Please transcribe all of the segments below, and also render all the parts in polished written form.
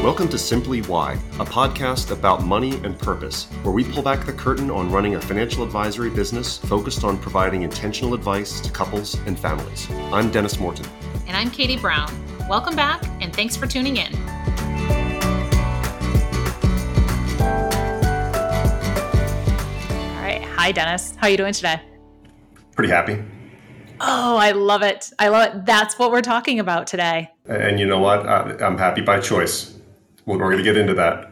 Welcome to Simply Why, a podcast about money and purpose, where we pull back the curtain on running a financial advisory business focused on providing intentional advice to couples and families. I'm Dennis Morton. And I'm Katie Brown. Welcome back, and thanks for tuning in. All right. Hi, Dennis. How are you doing today? Pretty happy. Oh, I love it. I love it. That's what we're talking about today. And you know what? I'm happy by choice. We're going to get into that.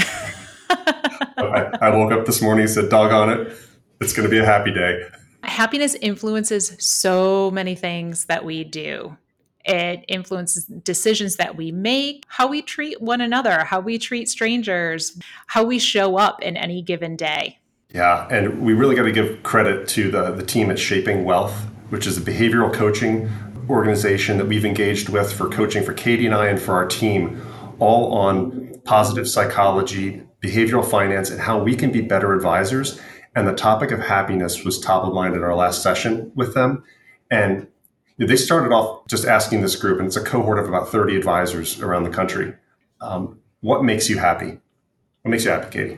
I woke up this morning and said, doggone it, it's going to be a happy day. Happiness influences so many things that we do. It influences decisions that we make, how we treat one another, how we treat strangers, how we show up in any given day. Yeah, and we really got to give credit to the team at Shaping Wealth, which is a behavioral coaching organization that we've engaged with for coaching for Katie and I and for our team, all on positive psychology, behavioral finance, and how we can be better advisors. And the topic of happiness was top of mind in our last session with them. And they started off just asking this group, and it's a cohort of about 30 advisors around the country. What makes you happy? What makes you happy, Katie?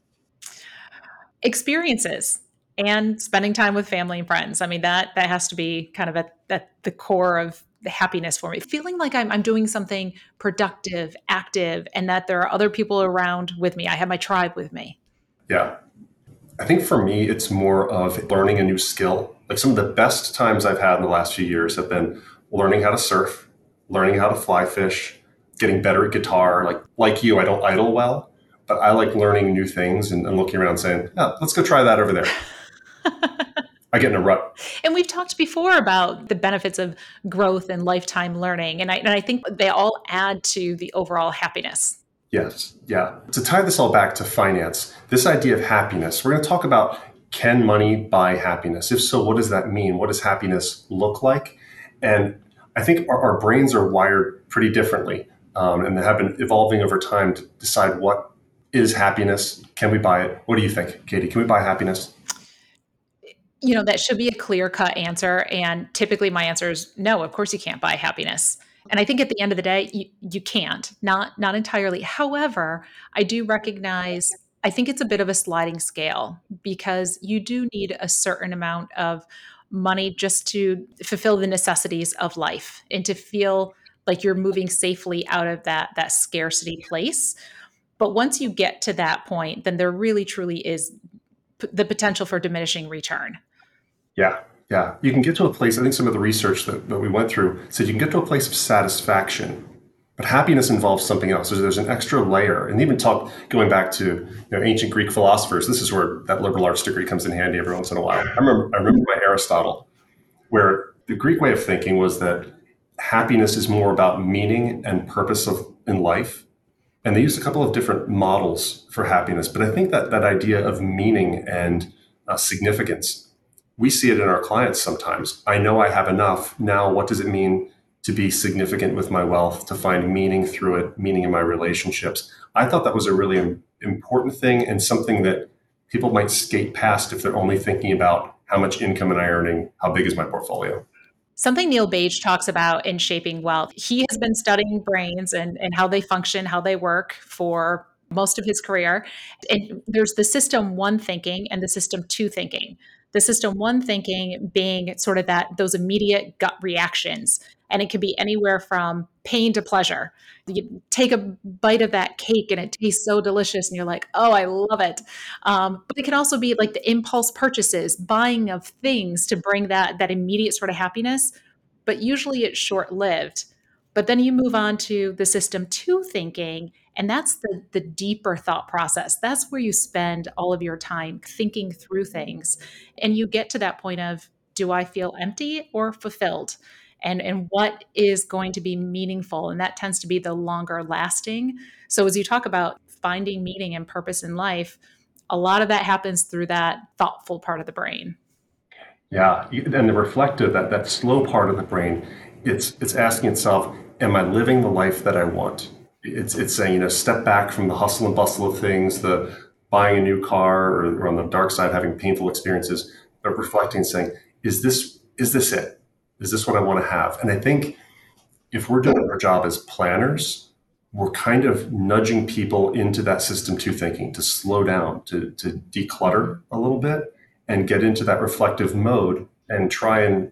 Experiences and spending time with family and friends. I mean, that has to be kind of at the core of the happiness for me. Feeling like I'm doing something productive, active, and that there are other people around with me. I have my tribe with me. Yeah. I think for me, it's more of learning a new skill. Like some of the best times I've had in the last few years have been learning how to surf, learning how to fly fish, getting better at guitar. Like you, I don't idle well, but I like learning new things and looking around saying, oh, let's go try that over there. I get in a rut. And we've talked before about the benefits of growth and lifetime learning. And I think they all add to the overall happiness. Yes. Yeah. To tie this all back to finance, this idea of happiness, we're going to talk about, can money buy happiness? If so, what does that mean? What does happiness look like? And I think our brains are wired pretty differently, and they have been evolving over time to decide what is happiness. Can we buy it? What do you think, Katie? Can we buy happiness? You know, that should be a clear-cut answer. And typically my answer is no, of course you can't buy happiness. And I think at the end of the day, you can't, not entirely. However, I do recognize, I think it's a bit of a sliding scale because you do need a certain amount of money just to fulfill the necessities of life and to feel like you're moving safely out of that scarcity place. But once you get to that point, then there really truly is the potential for diminishing return. Yeah. Yeah. You can get to a place, I think some of the research that we went through said you can get to a place of satisfaction, but happiness involves something else. There's an extra layer. And even going back to ancient Greek philosophers, this is where that liberal arts degree comes in handy every once in a while. I remember my Aristotle, where the Greek way of thinking was that happiness is more about meaning and purpose in life. And they used a couple of different models for happiness. But I think that idea of meaning and significance, we see it in our clients sometimes. I know I have enough. Now, what does it mean to be significant with my wealth, to find meaning through it, meaning in my relationships? I thought that was a really important thing and something that people might skate past if they're only thinking about how much income am I earning, how big is my portfolio. Something Neil Page talks about in Shaping Wealth. He has been studying brains and how they function, how they work for most of his career. And there's the system one thinking and the system two thinking. The system one thinking being sort of those immediate gut reactions. And it can be anywhere from pain to pleasure. You take a bite of that cake and it tastes so delicious and you're like, oh, I love it. But it can also be like the impulse purchases, buying of things to bring that immediate sort of happiness. But usually it's short-lived. But then you move on to the system two thinking, and that's the deeper thought process. That's where you spend all of your time thinking through things. And you get to that point of, do I feel empty or fulfilled? And what is going to be meaningful? And that tends to be the longer lasting. So as you talk about finding meaning and purpose in life, a lot of that happens through that thoughtful part of the brain. Yeah. And the reflective, that slow part of the brain, it's asking itself, am I living the life that I want? It's saying, step back from the hustle and bustle of things, the buying a new car or on the dark side, having painful experiences, but reflecting and saying, is this it? Is this what I want to have? And I think if we're doing our job as planners, we're kind of nudging people into that system two thinking, to slow down, to declutter a little bit and get into that reflective mode and try and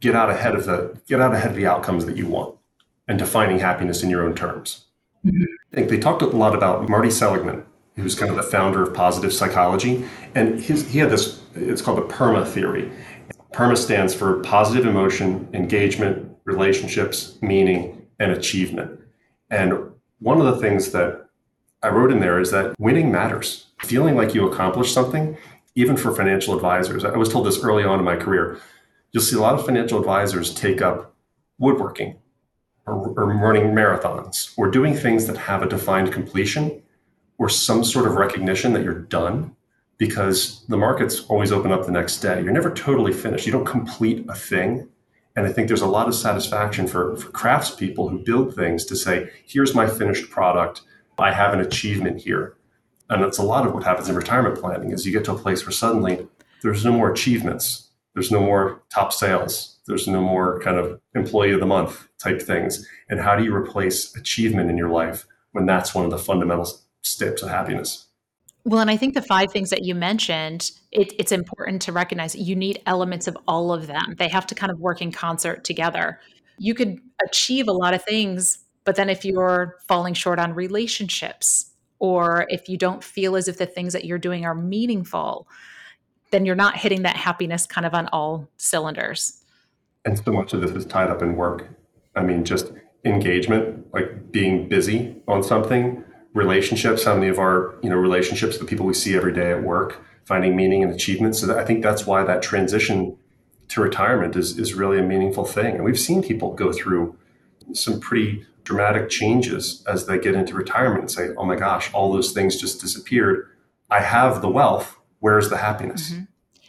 get out ahead of the outcomes that you want and defining happiness in your own terms. I think they talked a lot about Marty Seligman, who's kind of the founder of positive psychology. And he had this, it's called the PERMA theory. PERMA stands for positive emotion, engagement, relationships, meaning, and achievement. And one of the things that I wrote in there is that winning matters. Feeling like you accomplished something, even for financial advisors. I was told this early on in my career. You'll see a lot of financial advisors take up woodworking or running marathons or doing things that have a defined completion or some sort of recognition that you're done, because the markets always open up the next day. You're never totally finished. You don't complete a thing. And I think there's a lot of satisfaction for craftspeople who build things to say, here's my finished product. I have an achievement here. And that's a lot of what happens in retirement planning is you get to a place where suddenly there's no more achievements. There's no more top sales. There's no more kind of employee of the month type things. And how do you replace achievement in your life when that's one of the fundamental steps of happiness? Well, and I think the 5 things that you mentioned, it's important to recognize that you need elements of all of them. They have to kind of work in concert together. You could achieve a lot of things, but then if you're falling short on relationships, or if you don't feel as if the things that you're doing are meaningful, then you're not hitting that happiness kind of on all cylinders. And so much of this is tied up in work. I mean, just engagement, like being busy on something, relationships, how many of our, relationships, the people we see every day at work, finding meaning and achievement. So I think that's why that transition to retirement is really a meaningful thing. And we've seen people go through some pretty dramatic changes as they get into retirement and say, oh my gosh, all those things just disappeared. I have the wealth. Where's the happiness? Mm-hmm.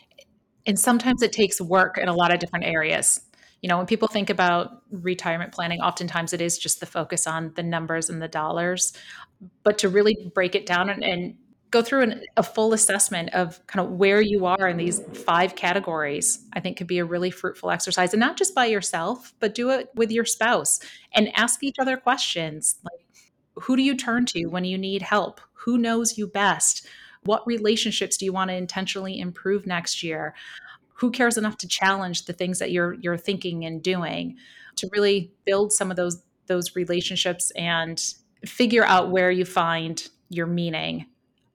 And sometimes it takes work in a lot of different areas. When people think about retirement planning, oftentimes it is just the focus on the numbers and the dollars. But to really break it down and go through a full assessment of kind of where you are in these 5 categories, I think could be a really fruitful exercise. And not just by yourself, but do it with your spouse and ask each other questions like, who do you turn to when you need help? Who knows you best? What relationships do you want to intentionally improve next year? Who cares enough to challenge the things that you're thinking and doing to really build some of those relationships and figure out where you find your meaning.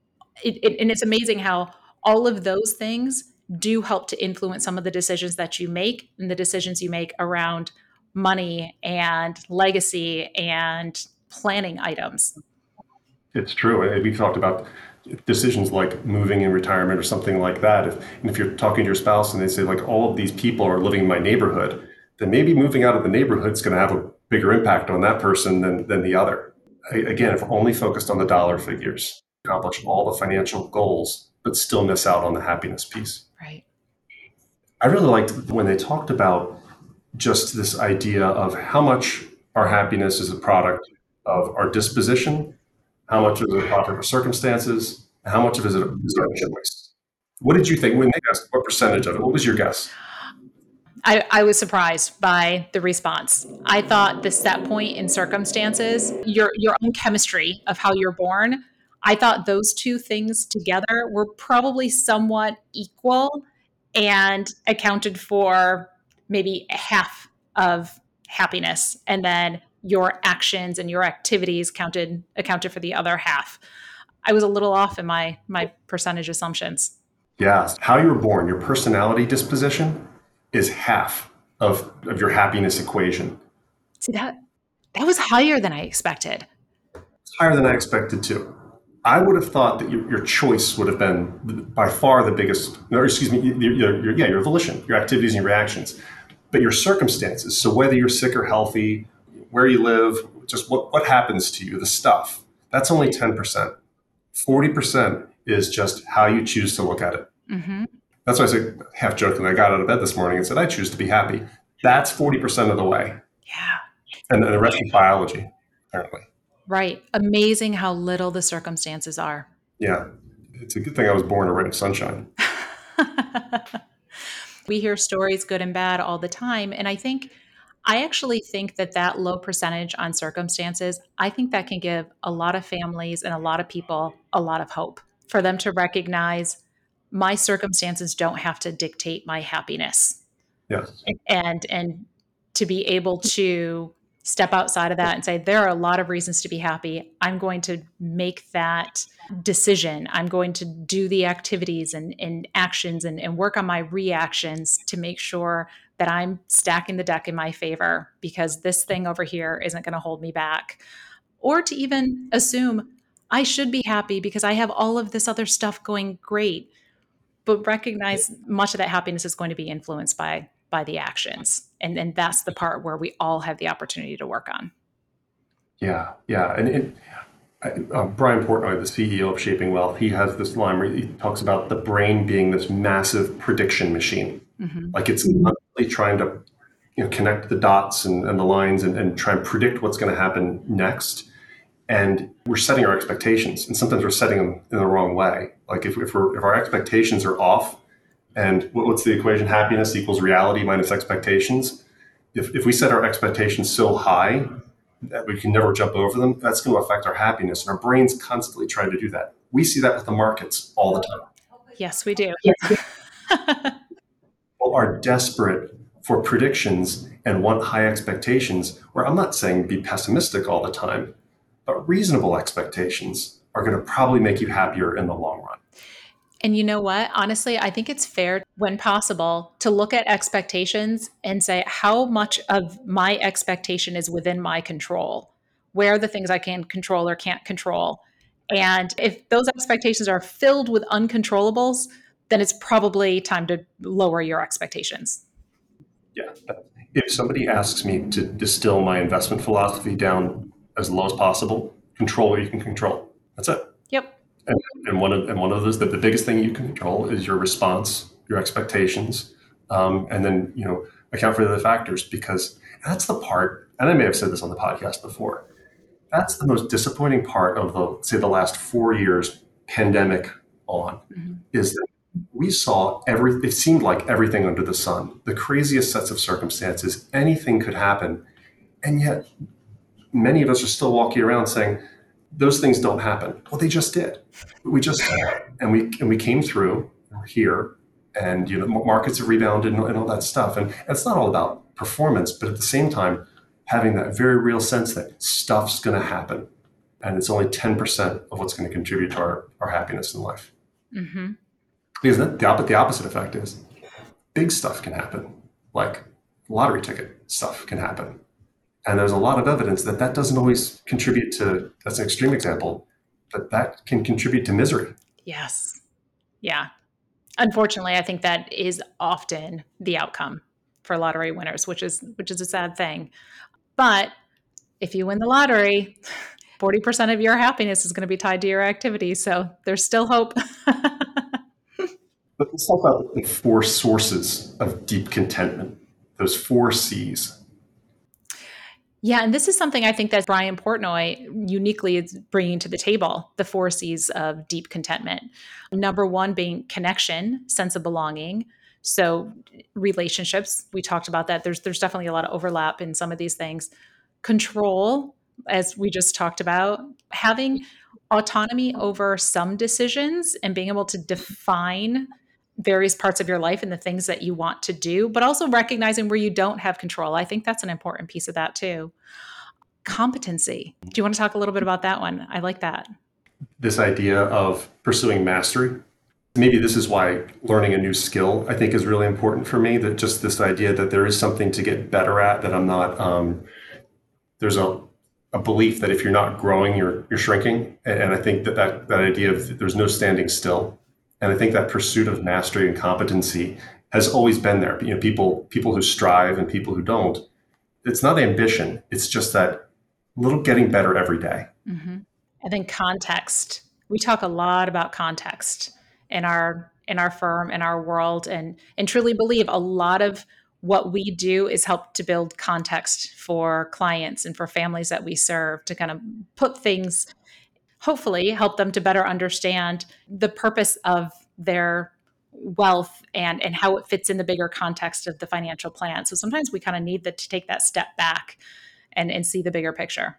And it's amazing how all of those things do help to influence some of the decisions that you make and the decisions you make around money and legacy and planning items. It's true. And we've talked about decisions like moving in retirement or something like that. If you're talking to your spouse and they say, like, all of these people are living in my neighborhood, then maybe moving out of the neighborhood is going to have a bigger impact on that person than the other. Again, if we're only focused on the dollar figures, accomplish all the financial goals, but still miss out on the happiness piece. Right. I really liked when they talked about just this idea of how much our happiness is a product of our disposition, how much is it a product of our circumstances, and how much of it is our choice. What did you think when they asked what percentage of it? What was your guess? I was surprised by the response. I thought the set point in circumstances, your own chemistry of how you're born, I thought those 2 things together were probably somewhat equal and accounted for maybe half of happiness. And then your actions and your activities accounted for the other half. I was a little off in my percentage assumptions. Yeah, how you were born, your personality disposition is half of your happiness equation. See, that was higher than I expected. It's higher than I expected too. I would have thought that your choice would have been by far the biggest, or excuse me, your volition, your activities and your reactions, but your circumstances. So whether you're sick or healthy, where you live, just what happens to you, the stuff, that's only 10%. 40% is just how you choose to look at it. Mm-hmm. That's why I said, half jokingly, I got out of bed this morning and said, I choose to be happy. That's 40% of the way. Yeah. And the rest is biology, apparently. Right. Amazing how little the circumstances are. Yeah. It's a good thing I was born a ray of sunshine. We hear stories, good and bad, all the time. And I think I actually think that that low percentage on circumstances, I think that can give a lot of families and a lot of people a lot of hope for them to recognize my circumstances don't have to dictate my happiness, Yes. and to be able to step outside of that and say there are a lot of reasons to be happy. I'm going to make that decision. I'm going to do the activities and actions and work on my reactions to make sure that I'm stacking the deck in my favor, because this thing over here isn't going to hold me back. Or to even assume I should be happy because I have all of this other stuff going great, but recognize much of that happiness is going to be influenced by the actions. And that's the part where we all have the opportunity to work on. Yeah, yeah. Brian Portnoy, the CEO of Shaping Wealth, he has this line where he talks about the brain being this massive prediction machine. Mm-hmm. Like it's constantly trying to connect the dots and the lines and try and predict what's going to happen next. And we're setting our expectations, and sometimes we're setting them in the wrong way. Like if our expectations are off, and what's the equation? Happiness equals reality minus expectations. If we set our expectations so high that we can never jump over them, that's going to affect our happiness. And our brain's constantly trying to do that. We see that with the markets all the time. Yes, we do. People are desperate for predictions and want high expectations, where I'm not saying be pessimistic all the time, but reasonable expectations are going to probably make you happier in the long run. And you know what? Honestly, I think it's fair, when possible, to look at expectations and say, how much of my expectation is within my control? Where are the things I can control or can't control? And if those expectations are filled with uncontrollables, then it's probably time to lower your expectations. Yeah. If somebody asks me to distill my investment philosophy down as low as possible, control what you can control. That's it. Yep. And one of those, the biggest thing you can control is your response, your expectations, and then account for the other factors, because that's the part. And I may have said this on the podcast before. That's the most disappointing part of the last 4 years pandemic on, Mm-hmm. is that we saw it seemed like everything under the sun, the craziest sets of circumstances, anything could happen. And yet many of us are still walking around saying those things don't happen. Well, they just did. We just saw it, and we came through. We're here, and markets have rebounded and all that stuff. And it's not all about performance, but at the same time, having that very real sense that stuff's going to happen, and it's only 10% of what's going to contribute to our happiness in life. Mm-hmm. Because the opposite effect is big stuff can happen, like lottery ticket stuff can happen. And there's a lot of evidence that that doesn't always contribute to, that's an extreme example, that can contribute to misery. Yes. Yeah. Unfortunately, I think that is often the outcome for lottery winners, which is a sad thing. But if you win the lottery, 40% of your happiness is going to be tied to your activity. So there's still hope. But let's talk about the four sources of deep contentment, those four C's. Yeah, and this is something I think that Brian Portnoy uniquely is bringing to the table, the four C's of deep contentment. Number one being connection, sense of belonging. So relationships, we talked about that. There's definitely a lot of overlap in some of these things. Control, as we just talked about, having autonomy over some decisions and being able to define various parts of your life and the things that you want to do, but also recognizing where you don't have control. I think that's an important piece of that too. Competency. Do you want to talk a little bit about that one? I like that. This idea of pursuing mastery. Maybe this is why learning a new skill, I think, is really important for me. That just this idea that there is something to get better at, that I'm not, there's a belief that if you're not growing, you're shrinking. And I think that idea of there's no standing still. And I think that pursuit of mastery and competency has always been there. People who strive and people who don't. It's not ambition. It's just that little getting better every day. Mm-hmm. And then context. We talk a lot about context in our firm, in our world, and truly believe a lot of what we do is help to build context for clients and for families that we serve, to kind of put things, hopefully help them to better understand the purpose of their wealth and how it fits in the bigger context of the financial plan. So sometimes we kind of need to take that step back and see the bigger picture.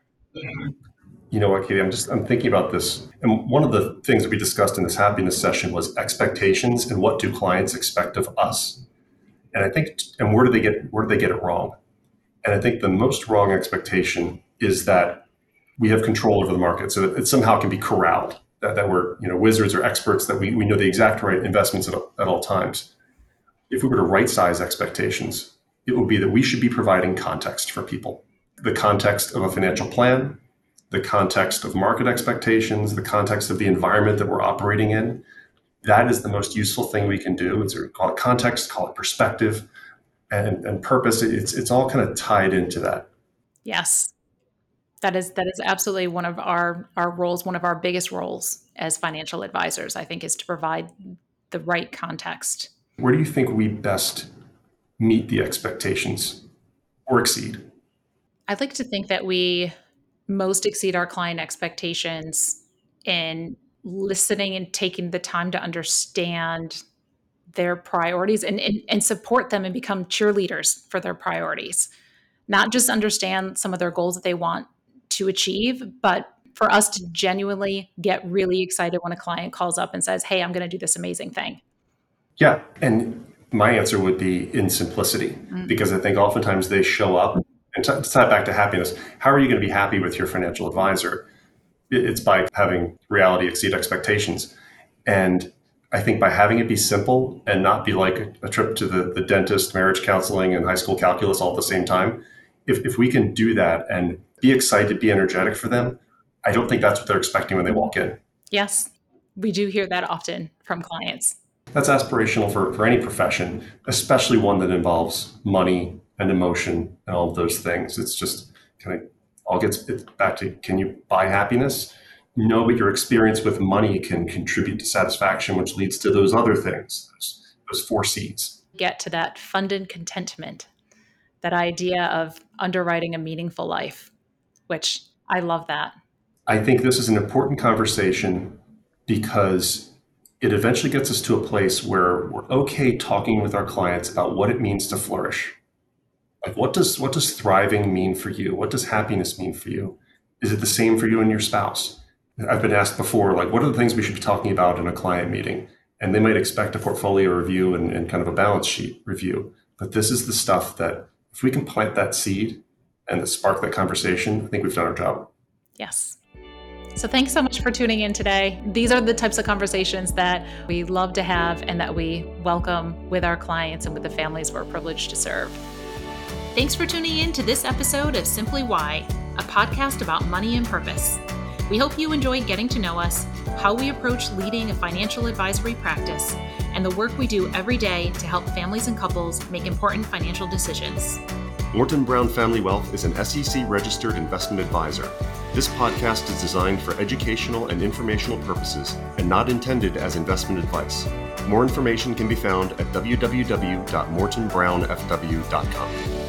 You know what, Katie, I'm thinking about this. And one of the things that we discussed in this happiness session was expectations and what do clients expect of us. And I think, and where do they get it wrong? And I think the most wrong expectation is that we have control over the market, so that it somehow can be corralled, that we're wizards or experts, that we know the exact right investments at all times. If we were to right size expectations, it would be that we should be providing context for people. The context of a financial plan, the context of market expectations, the context of the environment that we're operating in. That is the most useful thing we can do. Call it context, call it perspective, and purpose. It's all kind of tied into that. Yes. That is absolutely one of our roles, one of our biggest roles as financial advisors, I think, is to provide the right context. Where do you think we best meet the expectations or exceed? I'd like to think that we most exceed our client expectations in listening and taking the time to understand their priorities and support them and become cheerleaders for their priorities. Not just understand some of their goals that they want to achieve, but for us to genuinely get really excited when a client calls up and says, hey, I'm going to do this amazing thing. Yeah. And my answer would be in simplicity, because I think oftentimes they show up, and to tie it back to happiness, how are you going to be happy with your financial advisor? It's by having reality exceed expectations. And I think by having it be simple and not be like a trip to the dentist, marriage counseling, and high school calculus all at the same time, if we can do that and be excited, be energetic for them, I don't think that's what they're expecting when they walk in. Yes, we do hear that often from clients. That's aspirational for any profession, especially one that involves money and emotion and all of those things. It's just kind of all gets back to, can you buy happiness? No, but your experience with money can contribute to satisfaction, which leads to those other things, those 4 C's. Get to that funded contentment, that idea of underwriting a meaningful life, which I love that. I think this is an important conversation because it eventually gets us to a place where we're okay talking with our clients about what it means to flourish. Like, what does thriving mean for you? What does happiness mean for you? Is it the same for you and your spouse? I've been asked before, like, what are the things we should be talking about in a client meeting? And they might expect a portfolio review and kind of a balance sheet review. But this is the stuff that if we can plant that seed and spark that conversation, I think we've done our job. Yes. So thanks so much for tuning in today. These are the types of conversations that we love to have and that we welcome with our clients and with the families we're privileged to serve. Thanks for tuning in to this episode of Simply Why, a podcast about money and purpose. We hope you enjoyed getting to know us, how we approach leading a financial advisory practice, and the work we do every day to help families and couples make important financial decisions. Morton Brown Family Wealth is an SEC-registered investment advisor. This podcast is designed for educational and informational purposes and not intended as investment advice. More information can be found at www.mortonbrownfw.com.